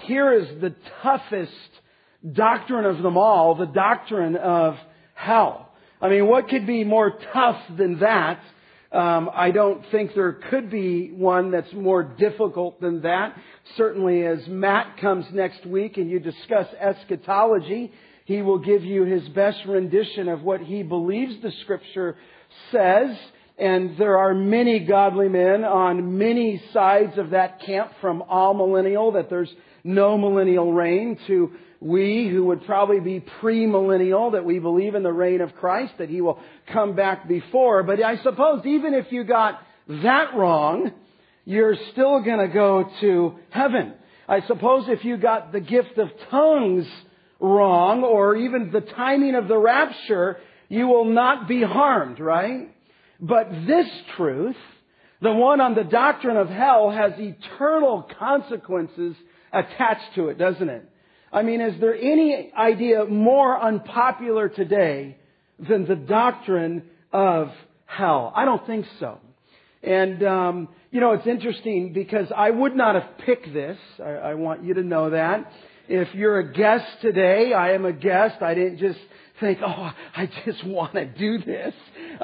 here is the toughest doctrine of them all, the doctrine of hell. I mean, what could be more tough than that? I don't think there could be one that's more difficult than that. Certainly as Matt comes next week and you discuss eschatology, he will give you his best rendition of what he believes the Scripture says. And there are many godly men on many sides of that camp, from amillennial, that there's no millennial reign, to we who would probably be premillennial, that we believe in the reign of Christ, that He will come back before. But I suppose even if you got that wrong, you're still going to go to heaven. I suppose if you got the gift of tongues wrong, or even the timing of the rapture, you will not be harmed, right? But this truth, the one on the doctrine of hell, has eternal consequences attached to it, doesn't it? I mean, is there any idea more unpopular today than the doctrine of hell? I don't think so. And, it's interesting because I would not have picked this. I want you to know that. If you're a guest today, I am a guest. I didn't just think, I just want to do this.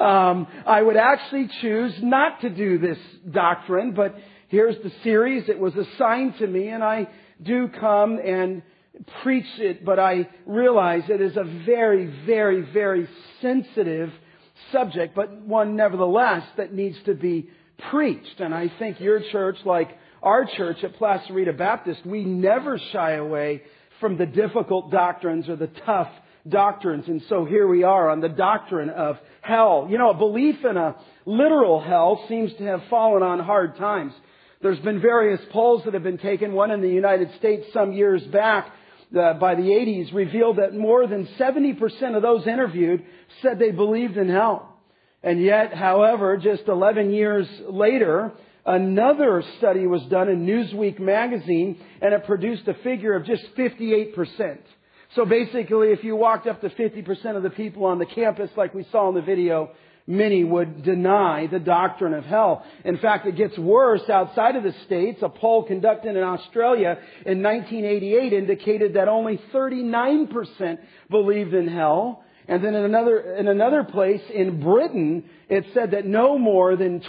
I would actually choose not to do this doctrine, but here's the series. It was assigned to me, and I do come and preach it, but I realize it is a very, very, very sensitive subject, but one nevertheless that needs to be preached. And I think your church, like our church at Plaza Rita Baptist, we never shy away from the difficult doctrines or the tough doctrines. And so here we are on the doctrine of hell. A belief in a literal hell seems to have fallen on hard times. There's been various polls that have been taken. One in the United States some years back, by the 80s, revealed that more than 70% of those interviewed said they believed in hell. And yet, however, just 11 years later, another study was done in Newsweek magazine, and it produced a figure of just 58%. So basically, if you walked up to 50% of the people on the campus, like we saw in the video, many would deny the doctrine of hell. In fact, it gets worse outside of the States. A poll conducted in Australia in 1988 indicated that only 39% believed in hell. And then in another place in Britain, it said that no more than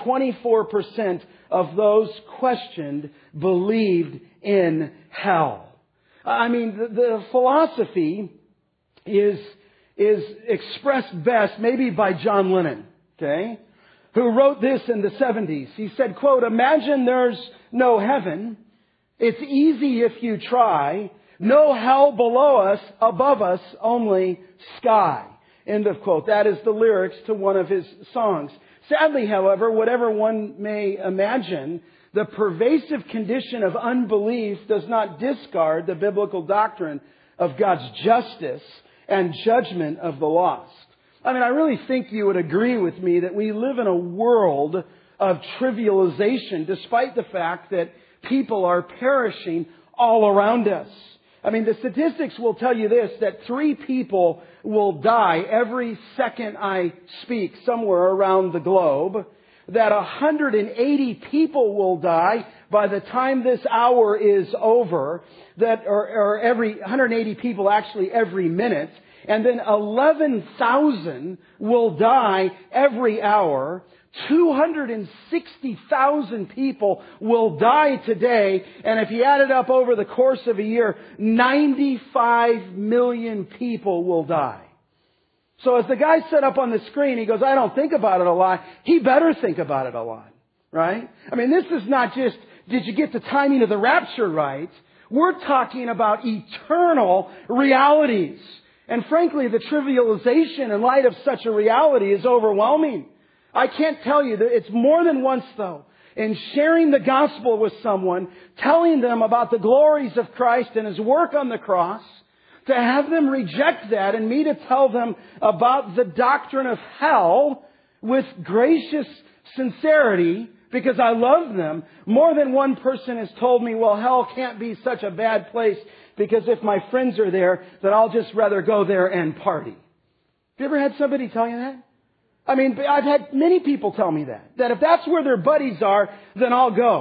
24% of those questioned believed in hell. I mean, the philosophy is expressed best maybe by John Lennon, okay, who wrote this in the 70s. He said, quote, "Imagine there's no heaven. It's easy if you try. No hell below us, above us, only sky." End of quote. That is the lyrics to one of his songs. Sadly, however, whatever one may imagine, the pervasive condition of unbelief does not discard the biblical doctrine of God's justice and judgment of the lost. I mean, I really think you would agree with me that we live in a world of trivialization, despite the fact that people are perishing all around us. I mean, the statistics will tell you this, that 3 people will die every second I speak somewhere around the globe, that 180 people will die by the time this hour is over, or every 180 people actually every minute, and then 11,000 will die every hour. 260,000 people will die today, and if you add it up over the course of a year, 95 million people will die. So as the guy set up on the screen, he goes, "I don't think about it a lot." He better think about it a lot, right? I mean, this is not just, did you get the timing of the rapture right? We're talking about eternal realities. And frankly, the trivialization in light of such a reality is overwhelming. I can't tell you that it's more than once, though, in sharing the gospel with someone, telling them about the glories of Christ and His work on the cross, to have them reject that and me to tell them about the doctrine of hell with gracious sincerity because I love them. More than one person has told me, well, hell can't be such a bad place because if my friends are there, then I'll just rather go there and party. Have you ever had somebody tell you that? I mean, I've had many people tell me that if that's where their buddies are, then I'll go.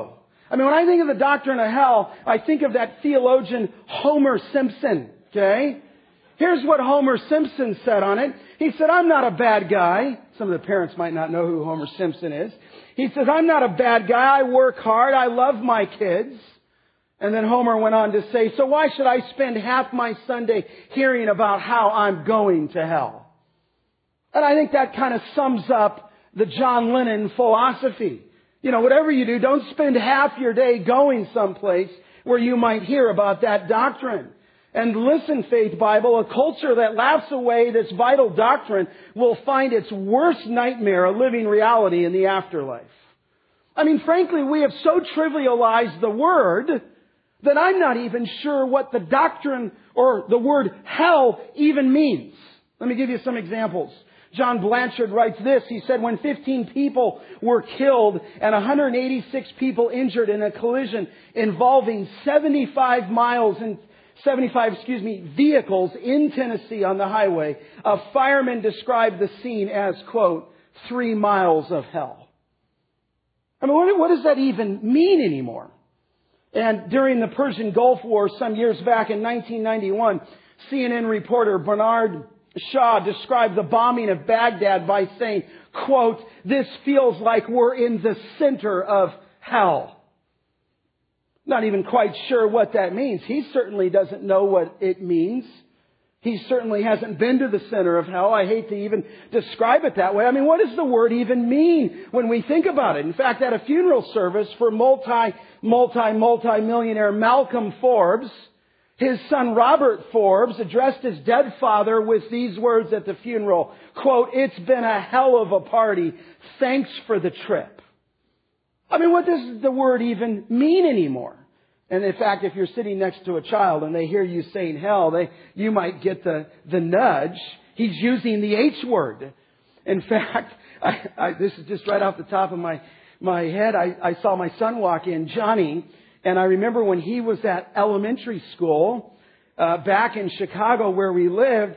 I mean, when I think of the doctrine of hell, I think of that theologian Homer Simpson, okay? Here's what Homer Simpson said on it. He said, I'm not a bad guy. Some of the parents might not know who Homer Simpson is. He says, I'm not a bad guy. I work hard. I love my kids. And then Homer went on to say, so why should I spend half my Sunday hearing about how I'm going to hell? And I think that kind of sums up the John Lennon philosophy. You know, whatever you do, don't spend half your day going someplace where you might hear about that doctrine. And listen, Faith Bible, a culture that laughs away this vital doctrine will find its worst nightmare a living reality in the afterlife. I mean, frankly, we have so trivialized the word that I'm not even sure what the doctrine or the word hell even means. Let me give you some examples. John Blanchard writes this. He said, when 15 people were killed and 186 people injured in a collision involving 75 vehicles in Tennessee on the highway, a fireman described the scene as, quote, 3 miles of hell. I mean, what does that even mean anymore? And during the Persian Gulf War some years back in 1991, CNN reporter Bernard Shaw described the bombing of Baghdad by saying, quote, this feels like we're in the center of hell. Not even quite sure what that means. He certainly doesn't know what it means. He certainly hasn't been to the center of hell. I hate to even describe it that way. I mean, what does the word even mean when we think about it? In fact, at a funeral service for multi-millionaire Malcolm Forbes, his son Robert Forbes addressed his dead father with these words at the funeral, quote, it's been a hell of a party. Thanks for the trip. I mean, what does the word even mean anymore? And in fact, if you're sitting next to a child and they hear you saying hell, you might get the nudge. He's using the H word. In fact, this is just right off the top of my head. I saw my son walk in, Johnny, and I remember when he was at elementary school back in Chicago where we lived,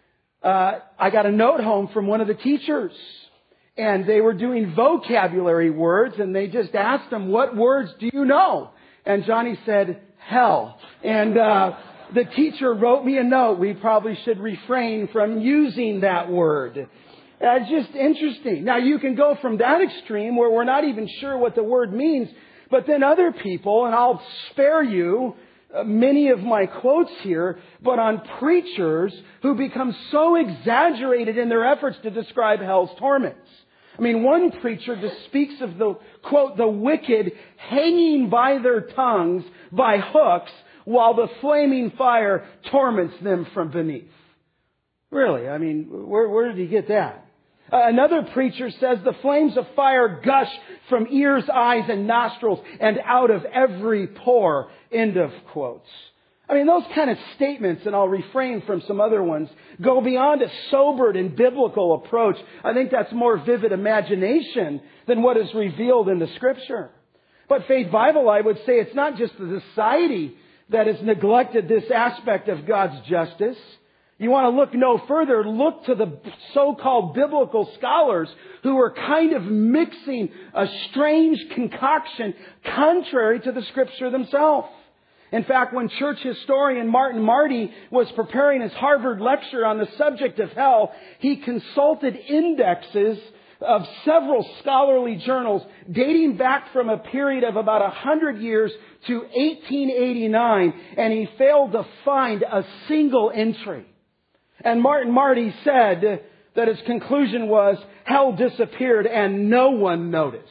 I got a note home from one of the teachers. And they were doing vocabulary words, and they just asked him, what words do you know? And Johnny said, hell. And the teacher wrote me a note. We probably should refrain from using that word. It's just interesting. Now, you can go from that extreme where we're not even sure what the word means, but then other people, and I'll spare you many of my quotes here, but on preachers who become so exaggerated in their efforts to describe hell's torments. I mean, one preacher just speaks of the, quote, the wicked hanging by their tongues by hooks while the flaming fire torments them from beneath. Really? I mean, where did he get that? Another preacher says the flames of fire gush from ears, eyes, and nostrils and out of every pore. End of quotes. I mean, those kind of statements, and I'll refrain from some other ones, go beyond a sobered and biblical approach. I think that's more vivid imagination than what is revealed in the Scripture. But Faith Bible, I would say it's not just the society that has neglected this aspect of God's justice. You want to look no further, look to the so-called biblical scholars who are kind of mixing a strange concoction contrary to the Scripture themselves. In fact, when church historian Martin Marty was preparing his Harvard lecture on the subject of hell, he consulted indexes of several scholarly journals dating back from a period of about 100 years to 1889, and he failed to find a single entry. And Martin Marty said that his conclusion was, hell disappeared and no one noticed.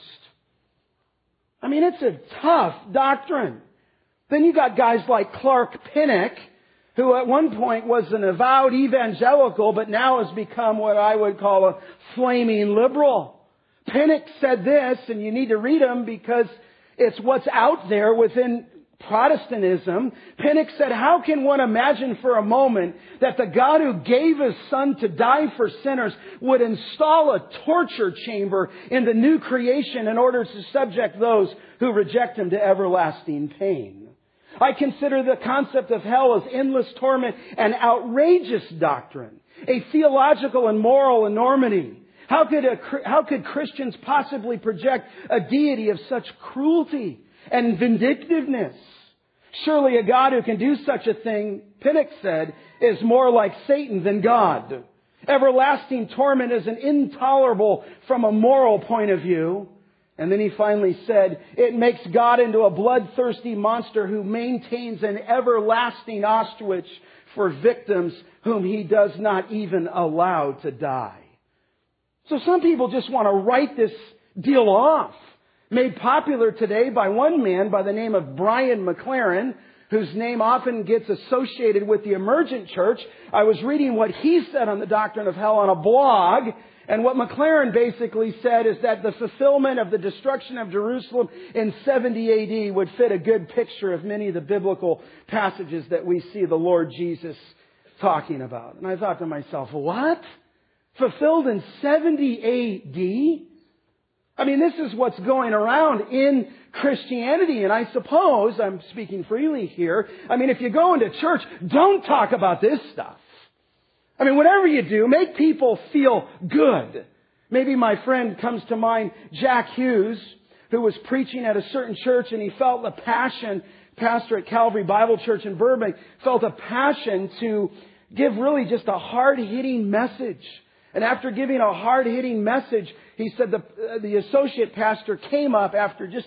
I mean, it's a tough doctrine. Then you got guys like Clark Pinnock, who at one point was an avowed evangelical, but now has become what I would call a flaming liberal. Pinnock said this, and you need to read him because it's what's out there within Protestantism. Pinnock said, how can one imagine for a moment that the God who gave His Son to die for sinners would install a torture chamber in the new creation in order to subject those who reject Him to everlasting pain? I consider the concept of hell as endless torment an outrageous doctrine, a theological and moral enormity. How could Christians possibly project a deity of such cruelty? and vindictiveness. Surely a God who can do such a thing, Pinnock said, is more like Satan than God. Everlasting torment is intolerable from a moral point of view. And then he finally said, it makes God into a bloodthirsty monster who maintains an everlasting Auschwitz for victims whom he does not even allow to die. So some people just want to write this deal off. Made popular today by one man by the name of Brian McLaren, whose name often gets associated with the Emergent Church. I was reading what he said on the doctrine of hell on a blog, and what McLaren basically said is that the fulfillment of the destruction of Jerusalem in 70 AD would fit a good picture of many of the biblical passages that we see the Lord Jesus talking about. And I thought to myself, what? Fulfilled in 70 AD? I mean, this is what's going around in Christianity. And I suppose, I'm speaking freely here, I mean, if you go into church, don't talk about this stuff. I mean, whatever you do, make people feel good. Maybe my friend comes to mind, Jack Hughes, who was preaching at a certain church and he felt a passion, pastor at Calvary Bible Church in Burbank, felt a passion to give really just a hard-hitting message. And after giving a hard-hitting message, he said the associate pastor came up after just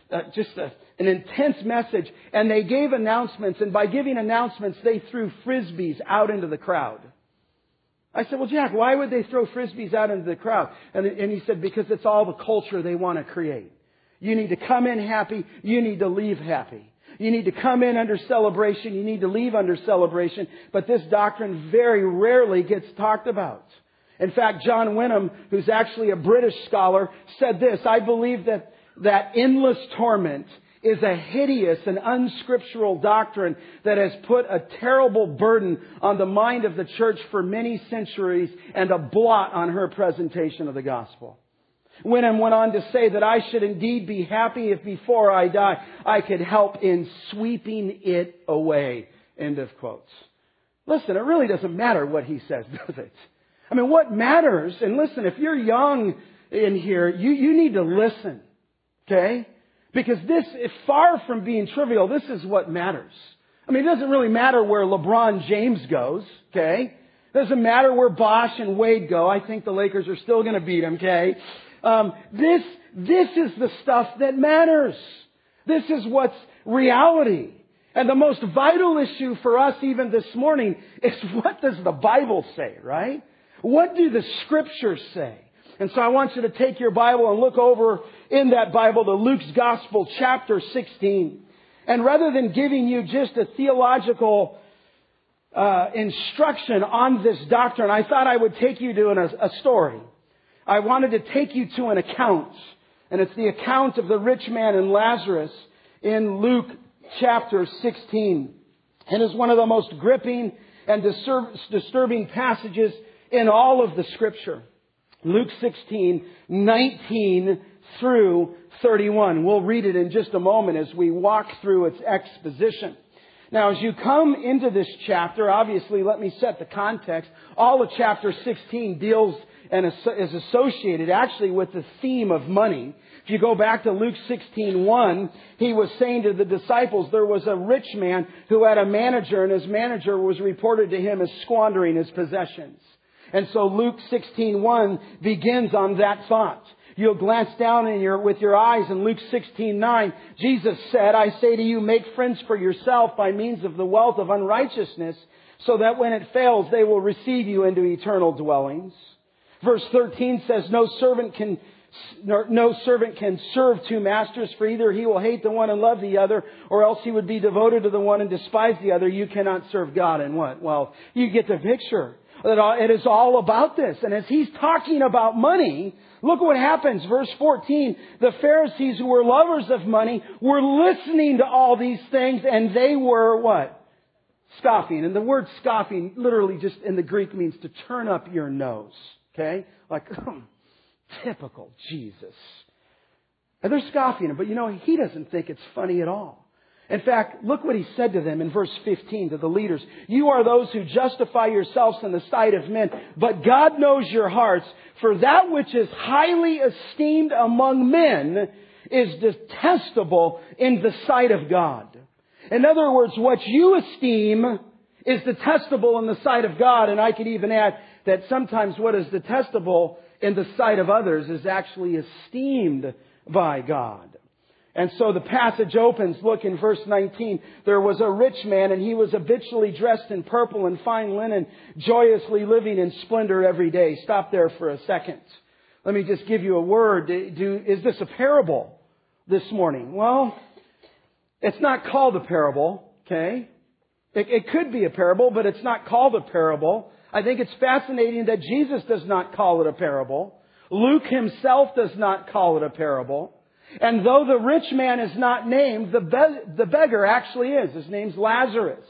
an intense message, and they gave announcements. And by giving announcements, they threw frisbees out into the crowd. I said, well, Jack, why would they throw frisbees out into the crowd? And he said, because it's all the culture they want to create. You need to come in happy. You need to leave happy. You need to come in under celebration. You need to leave under celebration. But this doctrine very rarely gets talked about. In fact, John Wenham, who's actually a British scholar, said this: I believe that endless torment is a hideous and unscriptural doctrine that has put a terrible burden on the mind of the church for many centuries and a blot on her presentation of the gospel. Wenham went on to say that I should indeed be happy if before I die I could help in sweeping it away. End of quotes. Listen, it really doesn't matter what he says, does it? I mean, what matters, and listen, if you're young in here, you need to listen, okay? Because this is far from being trivial. This is what matters. I mean, it doesn't really matter where LeBron James goes, okay? It doesn't matter where Bosch and Wade go. I think the Lakers are still going to beat them, okay? This is the stuff that matters. This is what's reality. And the most vital issue for us even this morning is, what does the Bible say, right? What do the Scriptures say? And so I want you to take your Bible and look over in that Bible to Luke's Gospel, chapter 16. And rather than giving you just a theological instruction on this doctrine, I thought I would take you to a story. I wanted to take you to an account. And it's the account of the rich man and Lazarus in Luke chapter 16. And it's one of the most gripping and disturbing passages in all of the Scripture. Luke 16, 19 through 31. We'll read it in just a moment as we walk through its exposition. Now, as you come into this chapter, obviously, let me set the context. All of chapter 16 deals and is associated actually with the theme of money. If you go back to Luke 16:1, he was saying to the disciples, there was a rich man who had a manager, and his manager was reported to him as squandering his possessions. And so Luke 16:1 begins on that thought. You'll glance down with your eyes in Luke 16:9. Jesus said, I say to you, make friends for yourself by means of the wealth of unrighteousness, so that when it fails, they will receive you into eternal dwellings. Verse 13 says, no servant can serve two masters, for either he will hate the one and love the other, or else he would be devoted to the one and despise the other. You cannot serve God and what? Well, you get the picture. It is all about this. And as he's talking about money, look what happens. Verse 14, the Pharisees, who were lovers of money, were listening to all these things, and they were what? Scoffing. And the word scoffing literally just in the Greek means to turn up your nose. Okay? Like, typical Jesus. And they're scoffing him, but he doesn't think it's funny at all. In fact, look what he said to them in verse 15 to the leaders. You are those who justify yourselves in the sight of men, but God knows your hearts. For that which is highly esteemed among men is detestable in the sight of God. In other words, what you esteem is detestable in the sight of God. And I could even add that sometimes what is detestable in the sight of others is actually esteemed by God. And so the passage opens, look in verse 19. There was a rich man, and he was habitually dressed in purple and fine linen, joyously living in splendor every day. Stop there for a second. Let me just give you a word. Is this a parable this morning? Well, it's not called a parable, okay? It could be a parable, but it's not called a parable. I think it's fascinating that Jesus does not call it a parable. Luke himself does not call it a parable. And though the rich man is not named, the beggar actually is. His name's Lazarus.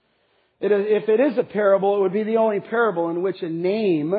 If it is a parable, it would be the only parable in which a name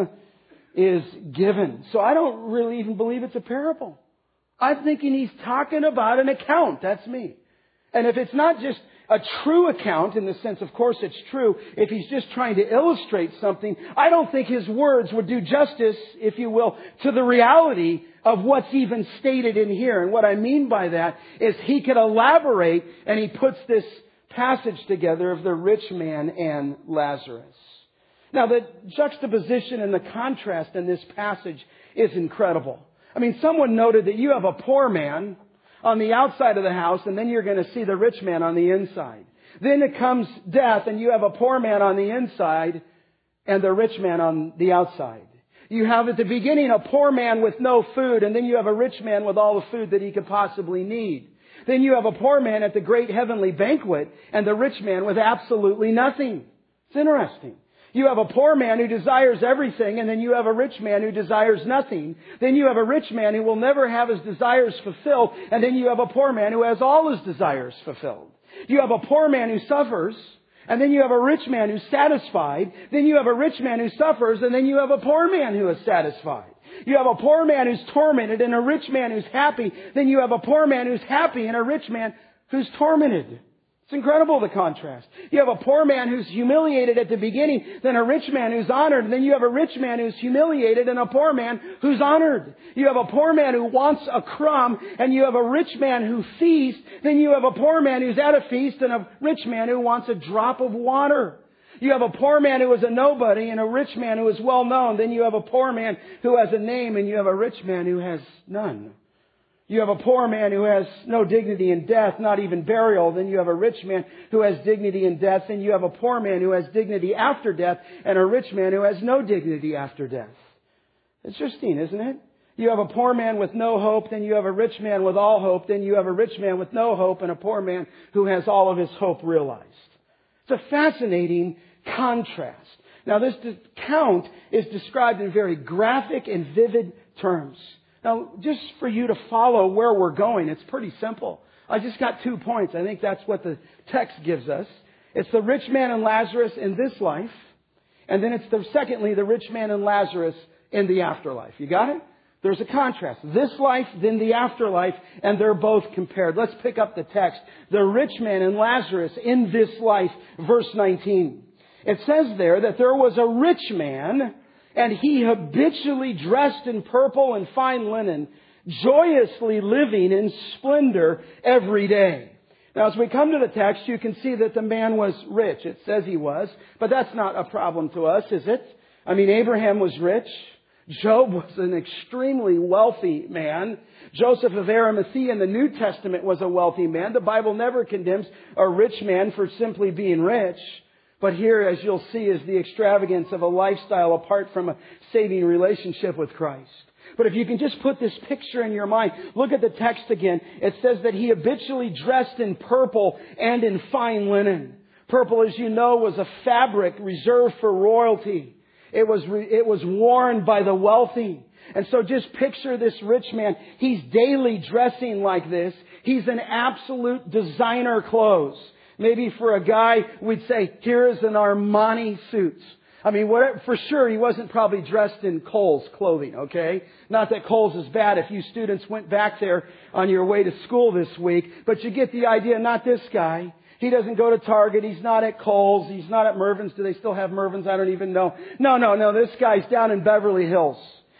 is given. So I don't really even believe it's a parable. I'm thinking he's talking about an account. That's me. And if it's not just a true account, in the sense, of course it's true, if he's just trying to illustrate something, I don't think his words would do justice, if you will, to the reality of what's even stated in here. And what I mean by that is he could elaborate, and he puts this passage together of the rich man and Lazarus. Now, the juxtaposition and the contrast in this passage is incredible. I mean, someone noted that you have a poor man on the outside of the house, and then you're going to see the rich man on the inside. Then it comes death, and you have a poor man on the inside and the rich man on the outside. You have at the beginning a poor man with no food, and then you have a rich man with all the food that he could possibly need. Then you have a poor man at the great heavenly banquet, and the rich man with absolutely nothing. It's interesting. You have a poor man who desires everything, and then you have a rich man who desires nothing. Then you have a rich man who will never have his desires fulfilled, and then you have a poor man who has all his desires fulfilled. You have a poor man who suffers, and then you have a rich man who's satisfied. Then you have a rich man who suffers, and then you have a poor man who is satisfied. You have a poor man who's tormented and a rich man who's happy. Then you have a poor man who's happy and a rich man who's tormented. It's incredible, the contrast. You have a poor man who's humiliated at the beginning, then a rich man who's honored, and then you have a rich man who's humiliated and a poor man who's honored. You have a poor man who wants a crumb, and you have a rich man who feasts, then you have a poor man who's at a feast and a rich man who wants a drop of water. You have a poor man who is a nobody and a rich man who is well known. Then you have a poor man who has a name, and you have a rich man who has none. You have a poor man who has no dignity in death, not even burial. Then you have a rich man who has dignity in death. Then you have a poor man who has dignity after death, and a rich man who has no dignity after death. Interesting, isn't it? You have a poor man with no hope. Then you have a rich man with all hope. Then you have a rich man with no hope, and a poor man who has all of his hope realized. It's a fascinating contrast. Now, this account is described in very graphic and vivid terms. Now, just for you to follow where we're going, it's pretty simple. I just got 2 points. I think that's what the text gives us. It's the rich man and Lazarus in this life. And then it's secondly, the rich man and Lazarus in the afterlife. You got it? There's a contrast. This life, then the afterlife, and they're both compared. Let's pick up the text. The rich man and Lazarus in this life, verse 19. It says there that there was a rich man, and he habitually dressed in purple and fine linen, joyously living in splendor every day. Now, as we come to the text, you can see that the man was rich. It says he was, but that's not a problem to us, is it? I mean, Abraham was rich. Job was an extremely wealthy man. Joseph of Arimathea in the New Testament was a wealthy man. The Bible never condemns a rich man for simply being rich. But here, as you'll see, is the extravagance of a lifestyle apart from a saving relationship with Christ. But if you can just put this picture in your mind, look at the text again. It says that he habitually dressed in purple and in fine linen. Purple, as you know, was a fabric reserved for royalty. It was worn by the wealthy. And so just picture this rich man. He's daily dressing like this. He's in absolute designer clothes. Maybe for a guy, we'd say, here is an Armani suit. I mean, for sure, he wasn't probably dressed in Kohl's clothing, okay? Not that Kohl's is bad if you students went back there on your way to school this week. But you get the idea, not this guy. He doesn't go to Target. He's not at Kohl's. He's not at Mervyn's. Do they still have Mervyn's? I don't even know. No. This guy's down in Beverly Hills.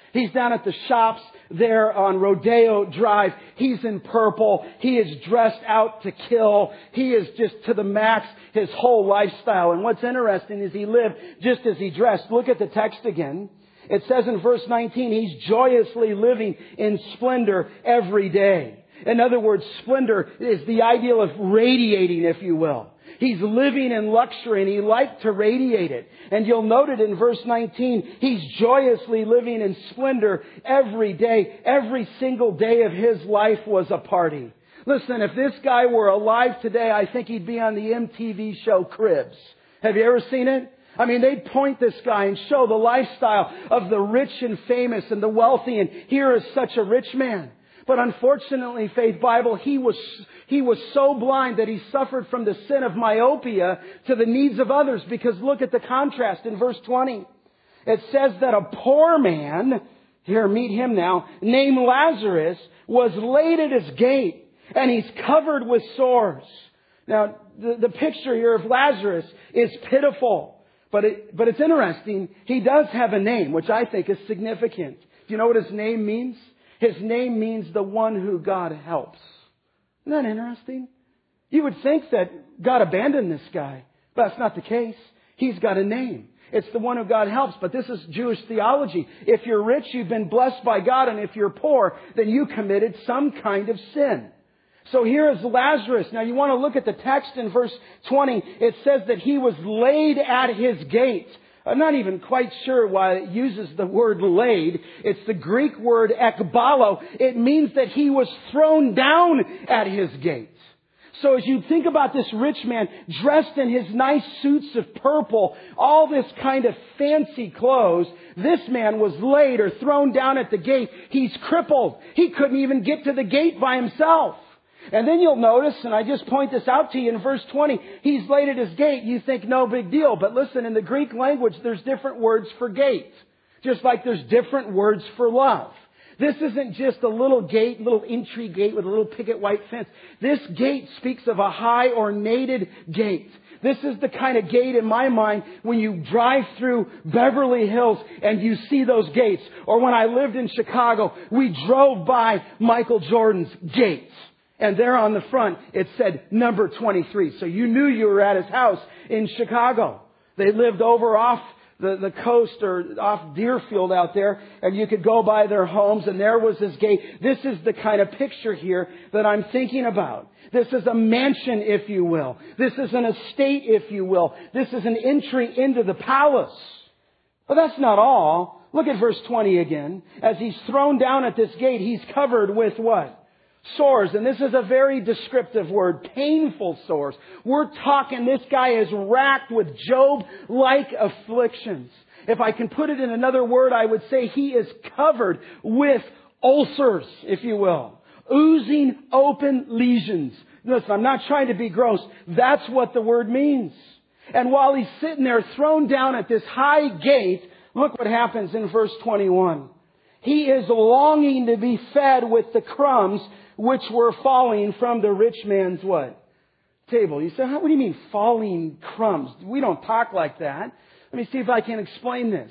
He's down at the shops there on Rodeo Drive. He's in purple. He is dressed out to kill. He is just to the max his whole lifestyle. And what's interesting is he lived just as he dressed. Look at the text again. It says in verse 19, he's joyously living in splendor every day. In other words, splendor is the ideal of radiating, if you will. He's living in luxury and he liked to radiate it. And you'll note it in verse 19. He's joyously living in splendor every day. Every single day of his life was a party. Listen, if this guy were alive today, I think he'd be on the MTV show Cribs. Have you ever seen it? I mean, they'd point this guy and show the lifestyle of the rich and famous and the wealthy. And here is such a rich man. But unfortunately, Faith Bible, he was so blind that he suffered from the sin of myopia to the needs of others. Because look at the contrast in verse 20. It says that a poor man, here, meet him now, named Lazarus, was laid at his gate, and he's covered with sores. Now, the picture here of Lazarus is pitiful, but it's interesting. He does have a name, which I think is significant. Do you know what his name means? His name means the one who God helps. Isn't that interesting? You would think that God abandoned this guy, but that's not the case. He's got a name. It's the one who God helps. But this is Jewish theology. If you're rich, you've been blessed by God. And if you're poor, then you committed some kind of sin. So here is Lazarus. Now you want to look at the text in verse 20. It says that he was laid at his gate. I'm not even quite sure why it uses the word laid. It's the Greek word ekbalo. It means that he was thrown down at his gate. So as you think about this rich man dressed in his nice suits of purple, all this kind of fancy clothes, this man was laid or thrown down at the gate. He's crippled. He couldn't even get to the gate by himself. And then you'll notice, and I just point this out to you in verse 20, he's laid at his gate. You think no big deal. But listen, in the Greek language, there's different words for gate. Just like there's different words for love. This isn't just a little gate, little entry gate with a little picket white fence. This gate speaks of a high ornated gate. This is the kind of gate in my mind when you drive through Beverly Hills and you see those gates. Or when I lived in Chicago, we drove by Michael Jordan's gates. And there on the front, it said number 23. So you knew you were at his house in Chicago. They lived over off the coast or off Deerfield out there. And you could go by their homes and there was his gate. This is the kind of picture here that I'm thinking about. This is a mansion, if you will. This is an estate, if you will. This is an entry into the palace. But that's not all. Look at verse 20 again. As he's thrown down at this gate, he's covered with what? Sores. And this is a very descriptive word. Painful sores. We're talking this guy is racked with Job-like afflictions. If I can put it in another word, I would say he is covered with ulcers, if you will. Oozing open lesions. Listen, I'm not trying to be gross. That's what the word means. And while he's sitting there thrown down at this high gate, look what happens in verse 21. He is longing to be fed with the crumbs which were falling from the rich man's what? Table. You say, what do you mean falling crumbs? We don't talk like that. Let me see if I can explain this.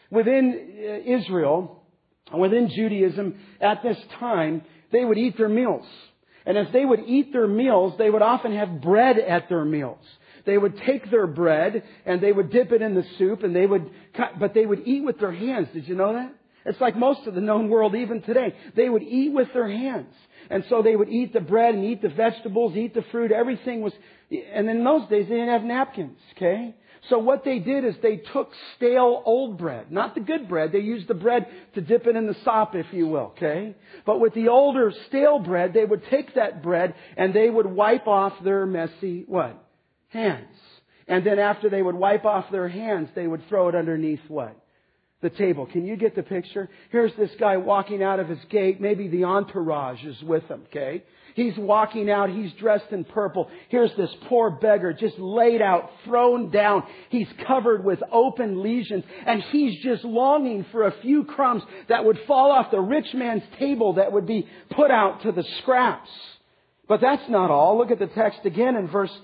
Within Israel, within Judaism, at this time, they would eat their meals. And as they would eat their meals, they would often have bread at their meals. They would take their bread and they would dip it in the soup and but they would eat with their hands. Did you know that? It's like most of the known world even today. They would eat with their hands. And so they would eat the bread and eat the vegetables, eat the fruit. Everything was... And in those days, they didn't have napkins, okay? So what they did is they took stale old bread. Not the good bread. They used the bread to dip it in the sop, if you will, okay? But with the older stale bread, they would take that bread and they would wipe off their messy, what? Hands. And then after they would wipe off their hands, they would throw it underneath what? The table. Can you get the picture? Here's this guy walking out of his gate. Maybe the entourage is with him, okay? He's walking out. He's dressed in purple. Here's this poor beggar just laid out, thrown down. He's covered with open lesions. And he's just longing for a few crumbs that would fall off the rich man's table that would be put out to the scraps. But that's not all. Look at the text again in verse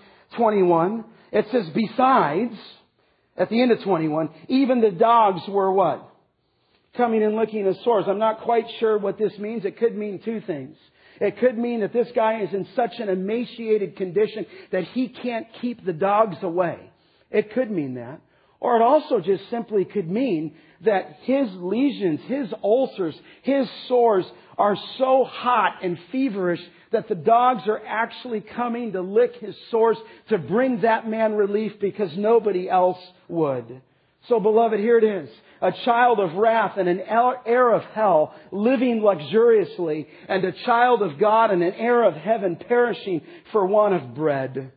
21. It says, besides... At the end of 21, even the dogs were what? coming and licking his sores. I'm not quite sure what this means. It could mean two things. It could mean that this guy is in such an emaciated condition that he can't keep the dogs away. It could mean that. Or it also just simply could mean that his lesions, his ulcers, his sores are so hot and feverish that the dogs are actually coming to lick his sores to bring that man relief because nobody else would. So, beloved, here it is. A child of wrath and an heir of hell living luxuriously, and a child of God and an heir of heaven perishing for want of bread.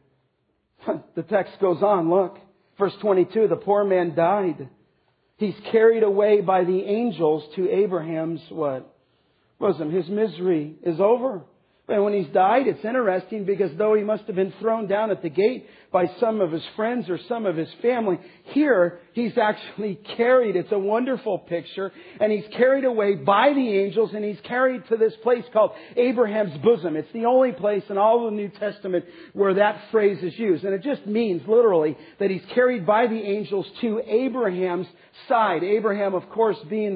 The text goes on, look. Verse 22, the poor man died. He's carried away by the angels to Abraham's what? Bosom. His misery is over. And when he's died, it's interesting because though he must have been thrown down at the gate by some of his friends or some of his family, here he's actually carried. It's a wonderful picture. And he's carried away by the angels, and he's carried to this place called Abraham's bosom. It's the only place in all of the New Testament where that phrase is used. And it just means literally that he's carried by the angels to Abraham's side. Abraham, of course, being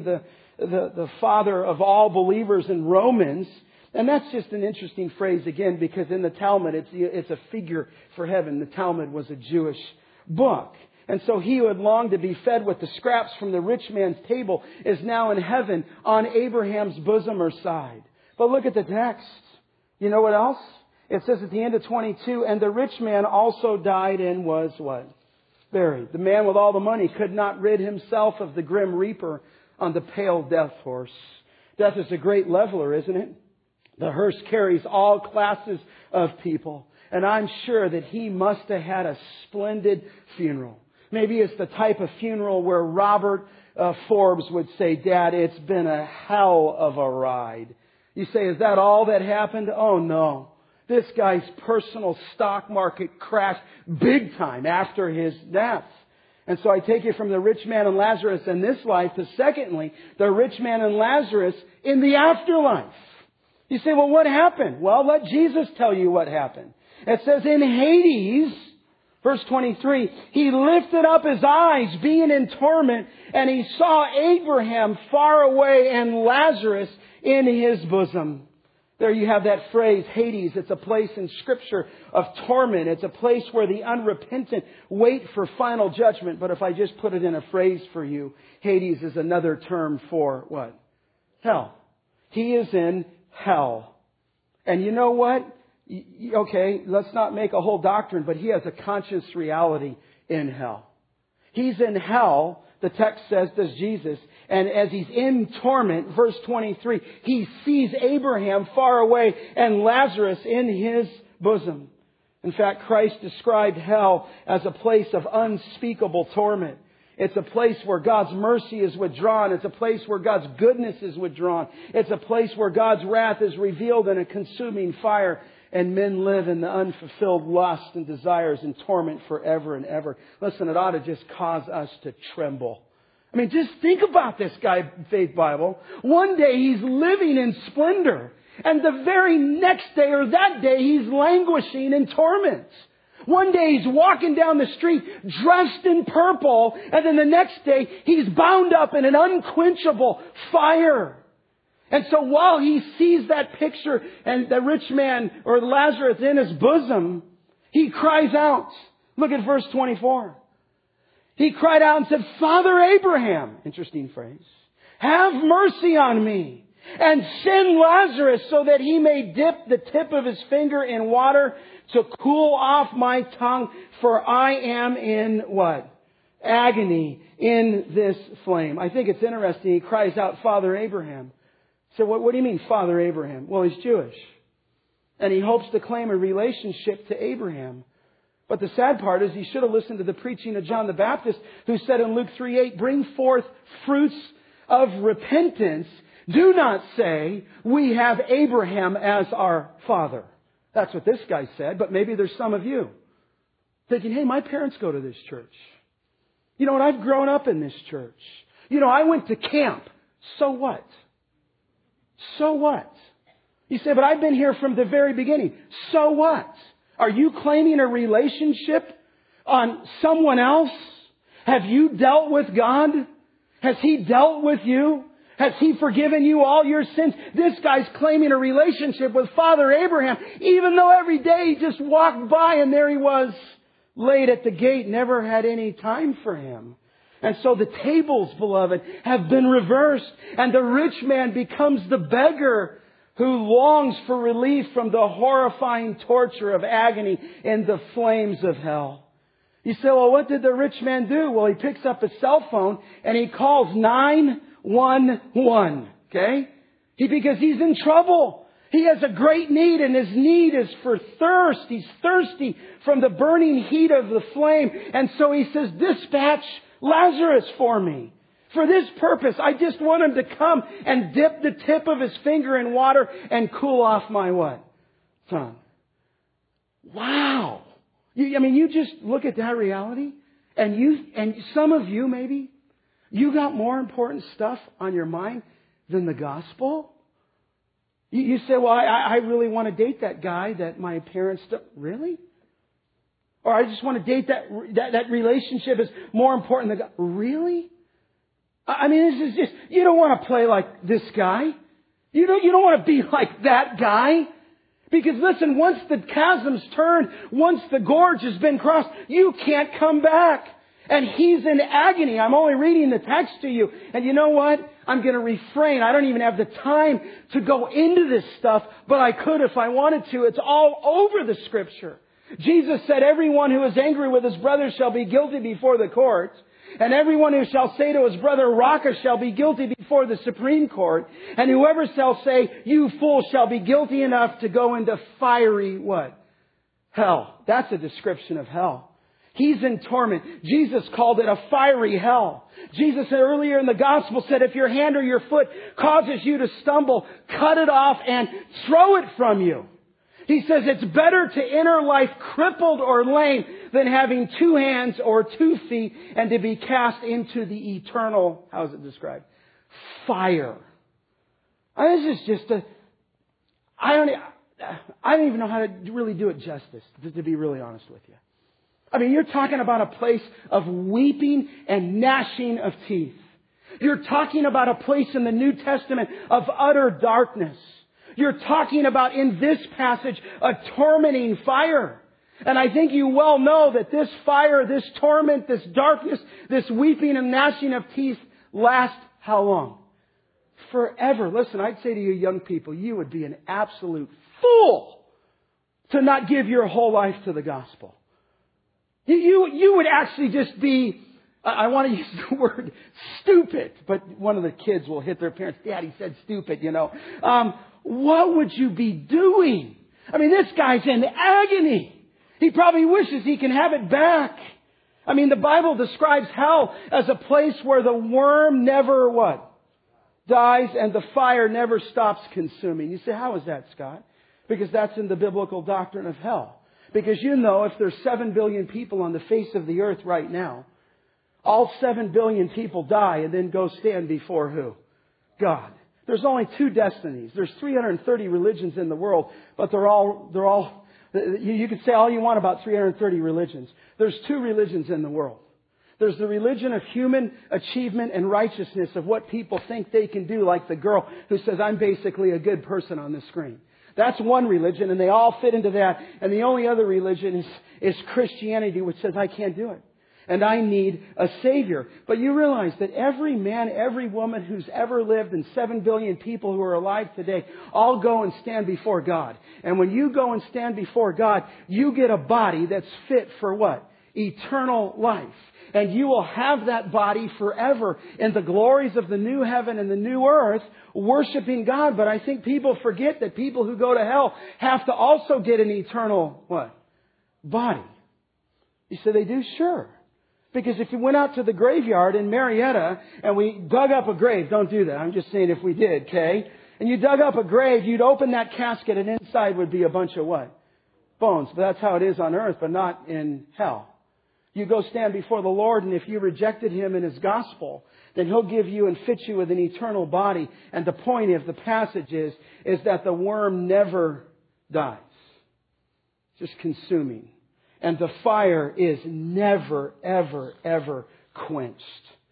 the father of all believers in Romans. And that's just an interesting phrase again, because in the Talmud, it's a figure for heaven. The Talmud was a Jewish book. And so he who had longed to be fed with the scraps from the rich man's table is now in heaven on Abraham's bosom or side. But look at the text. You know what else? It says at the end of 22, and the rich man also died and was what? Buried. The man with all the money could not rid himself of the grim reaper on the pale death horse. Death is a great leveler, isn't it? The hearse carries all classes of people. And I'm sure that he must have had a splendid funeral. Maybe it's the type of funeral where Robert Forbes would say, Dad, it's been a hell of a ride. You say, is that all that happened? Oh, no. This guy's personal stock market crashed big time after his death. And so I take it from the rich man and Lazarus in this life to secondly, the rich man and Lazarus in the afterlife. You say, well, what happened? Well, let Jesus tell you what happened. It says in Hades, verse 23, he lifted up his eyes, being in torment, and he saw Abraham far away and Lazarus in his bosom. There you have that phrase, Hades. It's a place in Scripture of torment. It's a place where the unrepentant wait for final judgment. But if I just put it in a phrase for you, Hades is another term for what? Hell. He is in hell. And you know what? Okay, let's not make a whole doctrine, but he has a conscious reality in hell. He's in hell, the text says, does Jesus. And as he's in torment, verse 23, he sees Abraham far away and Lazarus in his bosom. In fact, Christ described hell as a place of unspeakable torment. It's a place where God's mercy is withdrawn. It's a place where God's goodness is withdrawn. It's a place where God's wrath is revealed in a consuming fire. And men live in the unfulfilled lust and desires and torment forever and ever. Listen, it ought to just cause us to tremble. I mean, just think about this guy, Faith Bible. One day he's living in splendor. And the very next day or that day he's languishing in torment. One day he's walking down the street dressed in purple, and then the next day he's bound up in an unquenchable fire. And so while he sees that picture and the rich man or Lazarus in his bosom, he cries out. Look at verse 24. He cried out and said, Father Abraham, interesting phrase, have mercy on me and send Lazarus so that he may dip the tip of his finger in water to cool off my tongue, for I am in what? Agony in this flame. I think it's interesting. He cries out, Father Abraham. So what do you mean, Father Abraham? Well, he's Jewish. And he hopes to claim a relationship to Abraham. But the sad part is he should have listened to the preaching of John the Baptist, who said in Luke 3:8, bring forth fruits of repentance. Do not say, we have Abraham as our father. That's what this guy said, but maybe there's some of you thinking, hey, my parents go to this church. You know what? I've grown up in this church. You know, I went to camp. So what? So what? You say, but I've been here from the very beginning. So what? Are you claiming a relationship on someone else? Have you dealt with God? Has He dealt with you? Has He forgiven you all your sins? This guy's claiming a relationship with Father Abraham, even though every day he just walked by and there he was, laid at the gate, never had any time for him. And so the tables, beloved, have been reversed, and the rich man becomes the beggar who longs for relief from the horrifying torture of agony in the flames of hell. You say, well, what did the rich man do? Well, he picks up his cell phone and he calls 911. Okay? Because he's in trouble. He has a great need, and his need is for thirst. He's thirsty from the burning heat of the flame. And so he says, dispatch Lazarus for me. For this purpose, I just want him to come and dip the tip of his finger in water and cool off my what? Tongue. Wow. You just look at that reality, and some of you maybe, you got more important stuff on your mind than the gospel. You say, well, I really want to date that guy that my parents don't. Really? Or I just want to date that relationship is more important than God. Really? This is just, you don't want to play like this guy. You don't want to be like that guy. Because listen, once the chasm's turned, once the gorge has been crossed, you can't come back. And he's in agony. I'm only reading the text to you. And you know what? I'm going to refrain. I don't even have the time to go into this stuff, but I could if I wanted to. It's all over the Scripture. Jesus said, everyone who is angry with his brother shall be guilty before the court. And everyone who shall say to his brother, Raca, shall be guilty before the Supreme Court. And whoever shall say, you fool, shall be guilty enough to go into fiery, what? Hell. That's a description of hell. He's in torment. Jesus called it a fiery hell. Jesus said earlier in the gospel said, if your hand or your foot causes you to stumble, cut it off and throw it from you. He says it's better to enter life crippled or lame than having 2 hands or 2 feet and to be cast into the eternal, how is it described? Fire. This is just I don't even know how to really do it justice, to be really honest with you. You're talking about a place of weeping and gnashing of teeth. You're talking about a place in the New Testament of utter darkness. You're talking about, in this passage, a tormenting fire. And I think you well know that this fire, this torment, this darkness, this weeping and gnashing of teeth lasts how long? Forever. Listen, I'd say to you young people, you would be an absolute fool to not give your whole life to the gospel. You would actually just be, I want to use the word stupid, but one of the kids will hit their parents, Daddy said stupid, What would you be doing? This guy's in agony. He probably wishes he can have it back. The Bible describes hell as a place where the worm never what? Dies and the fire never stops consuming. You say, how is that, Scott? Because that's in the biblical doctrine of hell. Because if there's 7 billion people on the face of the earth right now, all 7 billion people die and then go stand before who? God. There's only 2 destinies. There's 330 religions in the world, but they're all, you can say all you want about 330 religions. There's 2 religions in the world. There's the religion of human achievement and righteousness of what people think they can do, like the girl who says, I'm basically a good person on the screen. That's one religion, and they all fit into that. And the only other religion is Christianity, which says, I can't do it. And I need a Savior. But you realize that every man, every woman who's ever lived, and 7 billion people who are alive today, all go and stand before God. And when you go and stand before God, you get a body that's fit for what? Eternal life. And you will have that body forever in the glories of the new heaven and the new earth, worshiping God. But I think people forget that people who go to hell have to also get an eternal what? Body. You say they do? Sure. Because if you went out to the graveyard in Marietta and we dug up a grave, don't do that. I'm just saying if we did, okay? And you dug up a grave, you'd open that casket and inside would be a bunch of what? Bones. But that's how it is on earth, but not in hell. You go stand before the Lord, and if you rejected Him and His gospel, then He'll give you and fit you with an eternal body. And the point of the passage is that the worm never dies. Just consuming. And the fire is never, ever, ever quenched.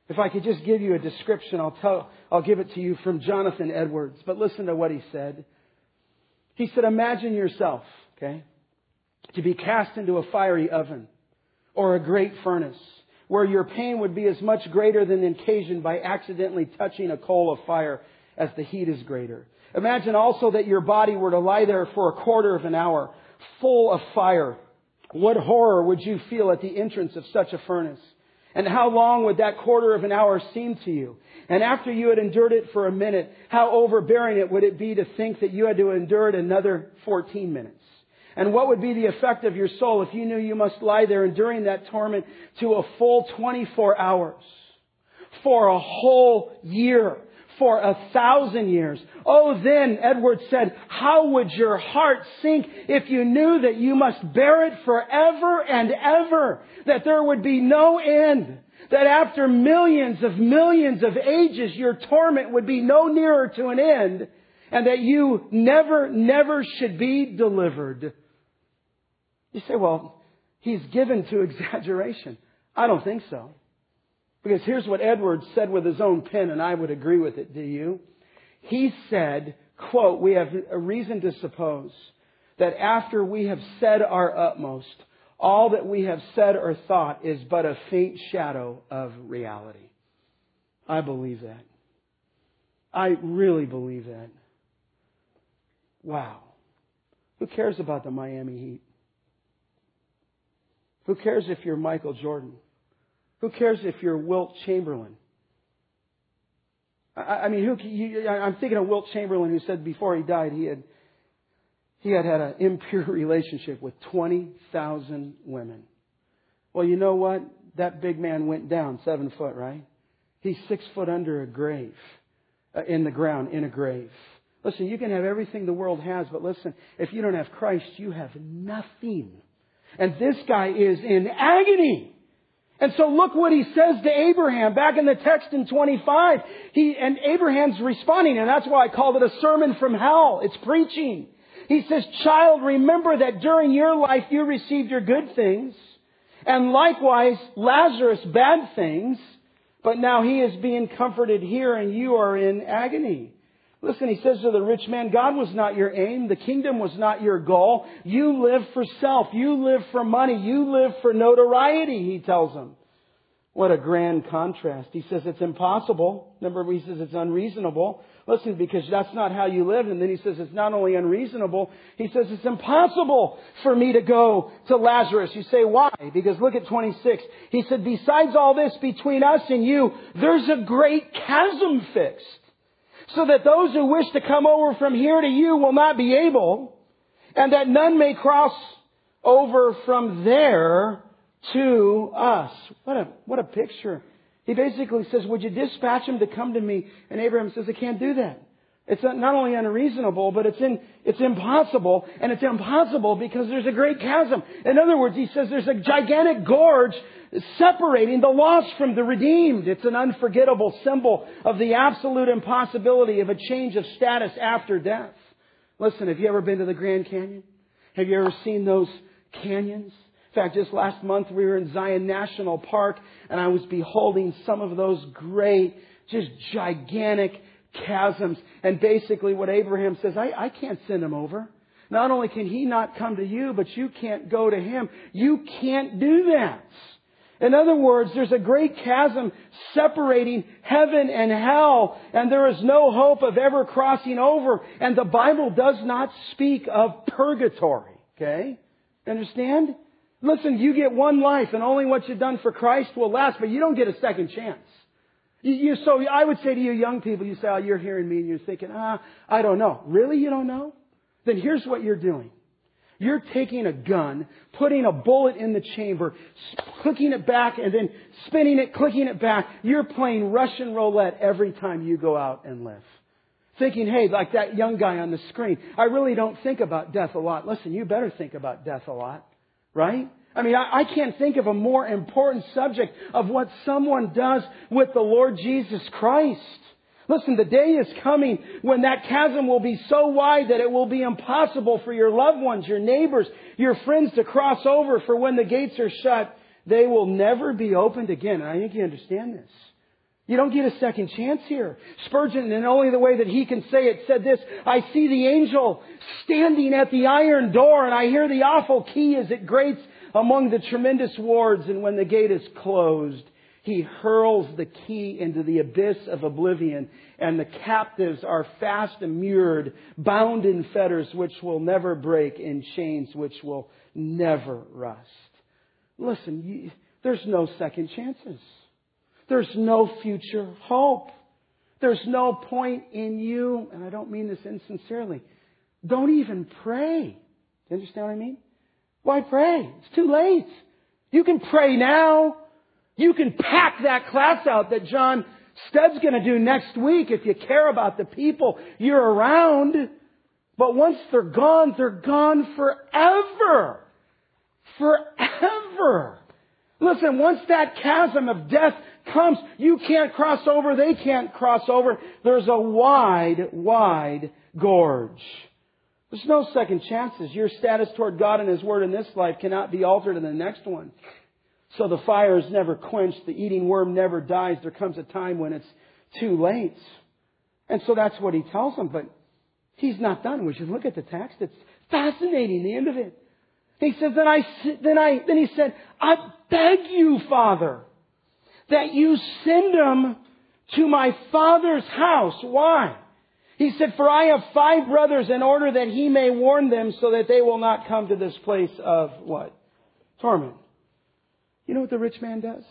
If I could just give you a description, I'll give it to you from Jonathan Edwards. But listen to what he said. He said, imagine yourself, okay, to be cast into a fiery oven or a great furnace where your pain would be as much greater than occasioned by accidentally touching a coal of fire as the heat is greater. Imagine also that your body were to lie there for a quarter of an hour full of fire. What horror would you feel at the entrance of such a furnace? And how long would that quarter of an hour seem to you? And after you had endured it for a minute, how overbearing it would it be to think that you had to endure it another 14 minutes? And what would be the effect of your soul if you knew you must lie there enduring that torment to a full 24 hours, for a whole year, for 1,000 years? Oh, then, Edwards said, how would your heart sink if you knew that you must bear it forever and ever, that there would be no end, that after millions of ages, your torment would be no nearer to an end, and that you never should be delivered. You say, well, he's given to exaggeration. I don't think so. Because here's what Edwards said with his own pen, and I would agree with it, do you? He said, quote, we have a reason to suppose that after we have said our utmost, all that we have said or thought is but a faint shadow of reality. I believe that. I really believe that. Wow. Who cares about the Miami Heat? Who cares if you're Michael Jordan? Who cares if you're Wilt Chamberlain? I'm thinking of Wilt Chamberlain, who said before he died he had an impure relationship with 20,000 women. Well, you know what? That big man went down 7 foot, right? He's 6 foot under a grave, in the ground, in a grave. Listen, you can have everything the world has, but listen, if you don't have Christ, you have nothing. And this guy is in agony. And so look what he says to Abraham back in the text in 25. And Abraham's responding, and that's why I called it a sermon from hell. It's preaching. He says, child, remember that during your life you received your good things, and likewise Lazarus bad things, but now he is being comforted here and you are in agony. Listen, he says to the rich man, God was not your aim. The kingdom was not your goal. You live for self. You live for money. You live for notoriety, he tells him. What a grand contrast. He says it's impossible. Remember, he says it's unreasonable. Listen, because that's not how you live. And then he says it's not only unreasonable, he says it's impossible for me to go to Lazarus. You say, why? Because look at 26. He said, besides all this between us and you, there's a great chasm fixed, so that those who wish to come over from here to you will not be able, and that none may cross over from there to us. What a picture. He basically says, would you dispatch him to come to me? And Abraham says, I can't do that. It's not only unreasonable, but it's impossible. And it's impossible because there's a great chasm. In other words, he says there's a gigantic gorge separating the lost from the redeemed. It's an unforgettable symbol of the absolute impossibility of a change of status after death. Listen, have you ever been to the Grand Canyon? Have you ever seen those canyons? In fact, just last month we were in Zion National Park and I was beholding some of those great, just gigantic chasms. And basically what Abraham says, I can't send him over. Not only can he not come to you, but you can't go to him. You can't do that. In other words, there's a great chasm separating heaven and hell, and there is no hope of ever crossing over. And the Bible does not speak of purgatory. Okay? Understand? Listen, you get one life, and only what you've done for Christ will last, but you don't get a second chance. So I would say to you young people, you say, oh, you're hearing me, and you're thinking, I don't know. Really, you don't know? Then here's what you're doing. You're taking a gun, putting a bullet in the chamber, clicking it back, and then spinning it, clicking it back. You're playing Russian roulette every time you go out and live. Thinking, hey, like that young guy on the screen, I really don't think about death a lot. Listen, you better think about death a lot, right? I mean, I can't think of a more important subject of what someone does with the Lord Jesus Christ. Listen, the day is coming when that chasm will be so wide that it will be impossible for your loved ones, your neighbors, your friends to cross over. For when the gates are shut, they will never be opened again. And I think you understand this. You don't get a second chance here. Spurgeon, in only the way that he can say it, said this: I see the angel standing at the iron door, and I hear the awful key as it grates among the tremendous wards, and when the gate is closed, he hurls the key into the abyss of oblivion, and the captives are fast immured, bound in fetters which will never break, in chains which will never rust. Listen, there's no second chances. There's no future hope. There's no point in you, and I don't mean this insincerely, don't even pray. You understand what I mean? Why pray? It's too late. You can pray now. You can pack that class out that John Stead's going to do next week if you care about the people you're around. But once they're gone forever. Forever. Listen, once that chasm of death comes, you can't cross over, they can't cross over. There's a wide, wide gorge. There's no second chances. Your status toward God and His Word in this life cannot be altered in the next one. So the fire is never quenched. The eating worm never dies. There comes a time when it's too late. And so that's what he tells them. But he's not done. We should look at the text. It's fascinating, the end of it. He says, then he said, I beg you, Father, that you send them to my father's house. Why? He said, for I have 5 brothers, in order that he may warn them so that they will not come to this place of what? Torment. You know what the rich man does?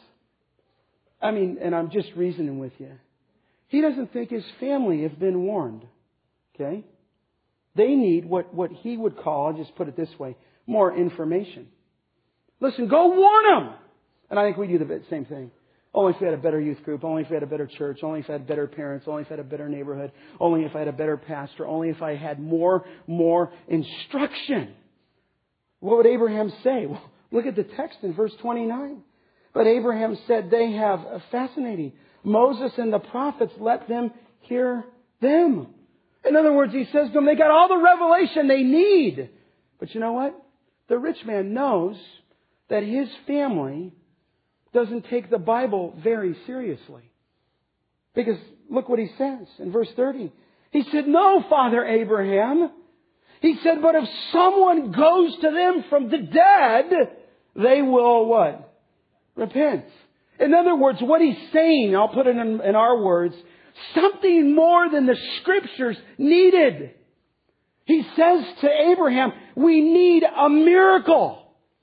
I mean, and I'm just reasoning with you. He doesn't think his family have been warned. Okay? They need what he would call, I'll just put it this way, more information. Listen, go warn them! And I think we do the same thing. Only if we had a better youth group, only if we had a better church, only if I had better parents, only if I had a better neighborhood, only if I had a better pastor, only if I had more instruction. What would Abraham say? Well, look at the text in verse 29. But Abraham said, they have, fascinating, Moses and the prophets, let them hear them. In other words, he says to them, they got all the revelation they need. But you know what? The rich man knows that his family doesn't take the Bible very seriously. Because look what he says in verse 30. He said, no, Father Abraham. He said, but if someone goes to them from the dead, they will what? Repent. In other words, what he's saying, I'll put it in our words, something more than the Scriptures needed. He says to Abraham, we need a miracle.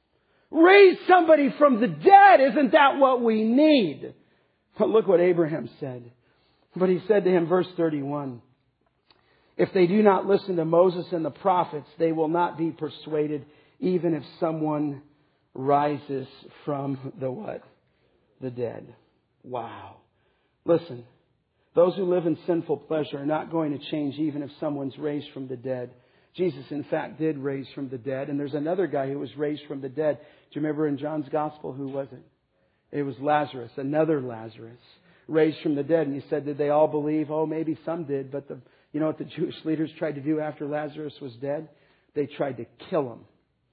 Raise somebody from the dead. Isn't that what we need? But look what Abraham said. But he said to him, verse 31, if they do not listen to Moses and the prophets, they will not be persuaded, even if someone rises from the what? The dead. Wow. Listen, those who live in sinful pleasure are not going to change even if someone's raised from the dead. Jesus, in fact, did raise from the dead. And there's another guy who was raised from the dead. Do you remember in John's Gospel? Who was it? It was Lazarus, another Lazarus, raised from the dead. And he said, did they all believe? Oh, maybe some did. But you know what the Jewish leaders tried to do after Lazarus was dead? They tried to kill him.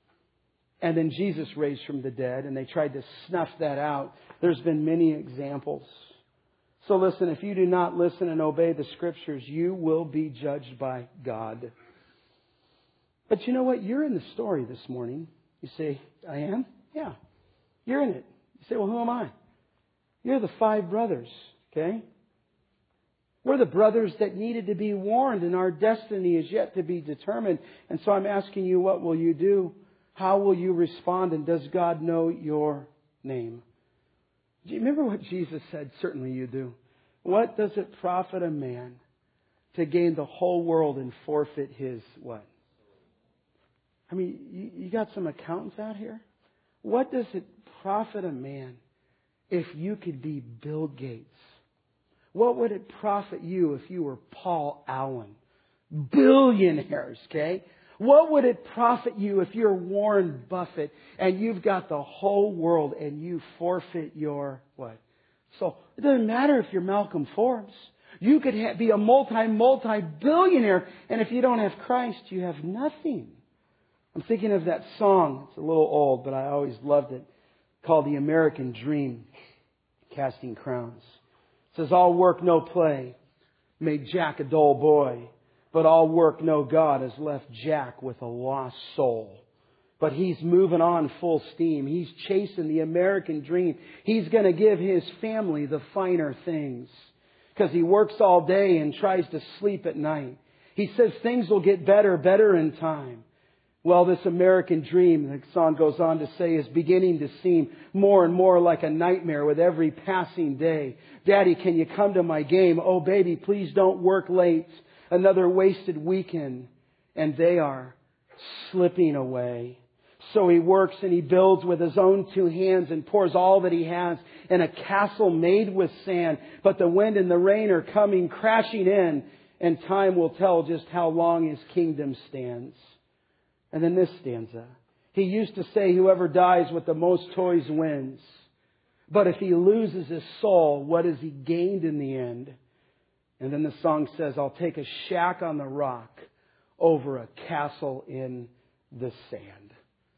And then Jesus raised from the dead, and they tried to snuff that out. There's been many examples. So listen, if you do not listen and obey the Scriptures, you will be judged by God. But you know what? You're in the story this morning. You say, I am? Yeah. You're in it. You say, well, who am I? You're the 5 brothers, okay? We're the brothers that needed to be warned, and our destiny is yet to be determined. And so I'm asking you, what will you do? How will you respond? And does God know your name? Do you remember what Jesus said? Certainly you do. What does it profit a man to gain the whole world and forfeit his what? I mean, you got some accountants out here? What does it profit a man if you could be Bill Gates? What would it profit you if you were Paul Allen? Billionaires, okay? What would it profit you if you're Warren Buffett and you've got the whole world and you forfeit your what? So it doesn't matter if you're Malcolm Forbes. You could be a multi-billionaire, and if you don't have Christ, you have nothing. I'm thinking of that song. It's a little old, but I always loved it, called The American Dream, Casting Crowns. It says, all work, no play made Jack a dull boy, but all work, no God has left Jack with a lost soul. But he's moving on full steam. He's chasing the American dream. He's going to give his family the finer things because he works all day and tries to sleep at night. He says things will get better in time. Well, this American dream, the song goes on to say, is beginning to seem more and more like a nightmare with every passing day. Daddy, can you come to my game? Oh, baby, please don't work late. Another wasted weekend. And they are slipping away. So he works and he builds with his own two hands and pours all that he has in a castle made with sand. But the wind and the rain are coming crashing in, and time will tell just how long his kingdom stands. And then this stanza. He used to say, whoever dies with the most toys wins. But if he loses his soul, what has he gained in the end? And then the song says, I'll take a shack on the rock over a castle in the sand.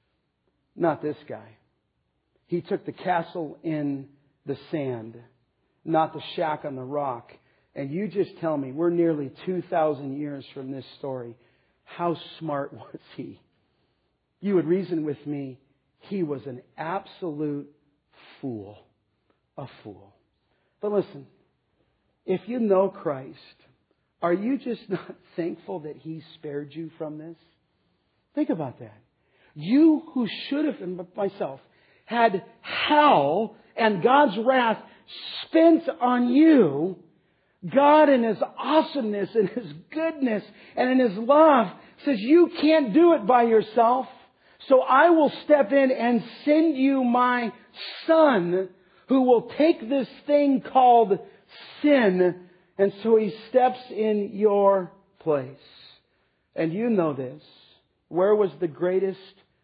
Not this guy. He took the castle in the sand, not the shack on the rock. And you just tell me, we're nearly 2,000 years from this story. How smart was he? You would reason with me, he was an absolute fool. A fool. But listen, if you know Christ, are you just not thankful that He spared you from this? Think about that. You who should have, and myself, had hell and God's wrath spent on you, God in His awesomeness and His goodness and in His love says you can't do it by yourself. So I will step in and send you my Son who will take this thing called sin. And so He steps in your place. And you know this. Where was the greatest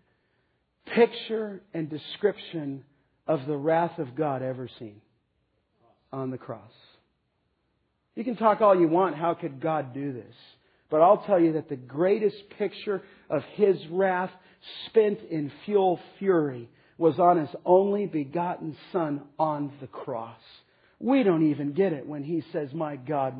picture and description of the wrath of God ever seen? On the cross. You can talk all you want, how could God do this? But I'll tell you that the greatest picture of His wrath spent in full fury was on His only begotten Son on the cross. We don't even get it when He says, my God,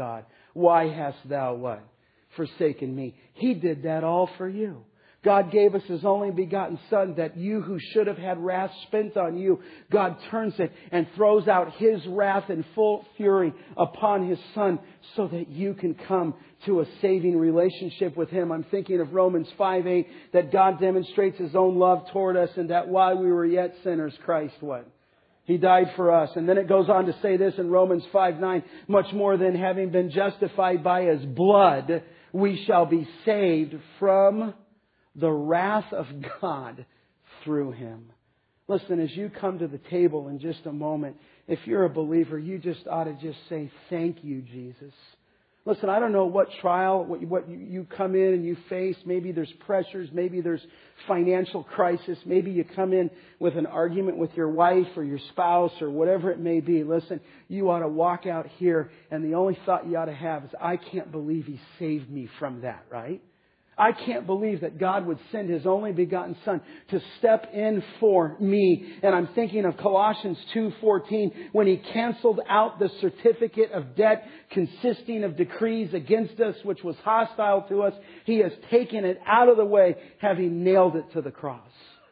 why hast thou what? Forsaken me. He did that all for you. God gave us His only begotten Son that you who should have had wrath spent on you, God turns it and throws out His wrath in full fury upon His Son so that you can come to a saving relationship with Him. I'm thinking of Romans 5:8, that God demonstrates His own love toward us and that while we were yet sinners, Christ what? He died for us. And then it goes on to say this in Romans 5:9, much more than having been justified by His blood, we shall be saved from the wrath of God through Him. Listen, as you come to the table in just a moment, if you're a believer, you just ought to just say, thank you, Jesus. Listen, I don't know what trial, what you come in and you face. Maybe there's pressures. Maybe there's financial crisis. Maybe you come in with an argument with your wife or your spouse or whatever it may be. Listen, you ought to walk out here and the only thought you ought to have is, I can't believe He saved me from that, right? I can't believe that God would send His only begotten Son to step in for me. And I'm thinking of Colossians 2:14 when He canceled out the certificate of debt consisting of decrees against us, which was hostile to us. He has taken it out of the way, having nailed it to the cross.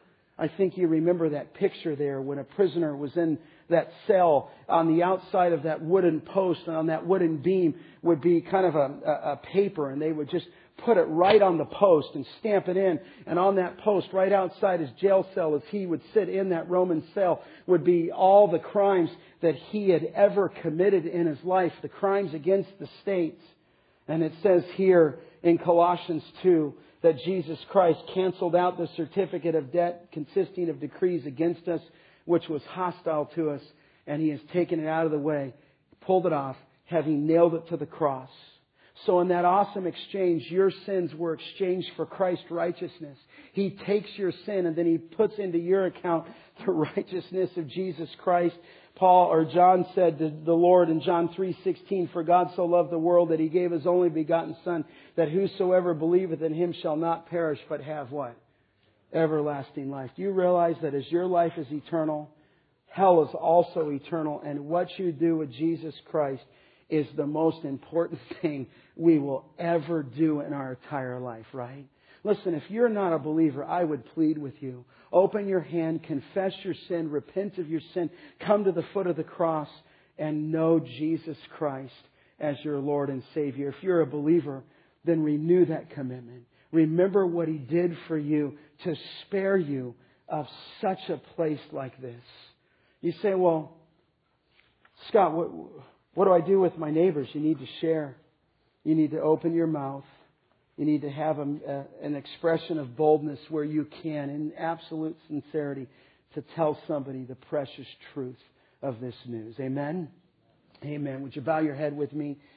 I think you remember that picture there when a prisoner was in that cell. On the outside of that wooden post and on that wooden beam would be kind of a paper, and they would just put it right on the post and stamp it in. And on that post, right outside his jail cell, as he would sit in that Roman cell, would be all the crimes that he had ever committed in his life, the crimes against the state. And it says here in Colossians 2 that Jesus Christ canceled out the certificate of debt consisting of decrees against us, which was hostile to us, and He has taken it out of the way, pulled it off, having nailed it to the cross. So in that awesome exchange, your sins were exchanged for Christ's righteousness. He takes your sin and then He puts into your account the righteousness of Jesus Christ. John said to the Lord in John 3:16, for God so loved the world that He gave His only begotten Son, that whosoever believeth in Him shall not perish, but have what? Everlasting life. Do you realize that as your life is eternal, hell is also eternal. And what you do with Jesus Christ is the most important thing we will ever do in our entire life, right? Listen, if you're not a believer, I would plead with you. Open your hand, confess your sin, repent of your sin, come to the foot of the cross, and know Jesus Christ as your Lord and Savior. If you're a believer, then renew that commitment. Remember what He did for you to spare you of such a place like this. You say, well, Scott, what do I do with my neighbors? You need to share. You need to open your mouth. You need to have an expression of boldness where you can, in absolute sincerity, to tell somebody the precious truth of this news. Amen? Amen. Would you bow your head with me?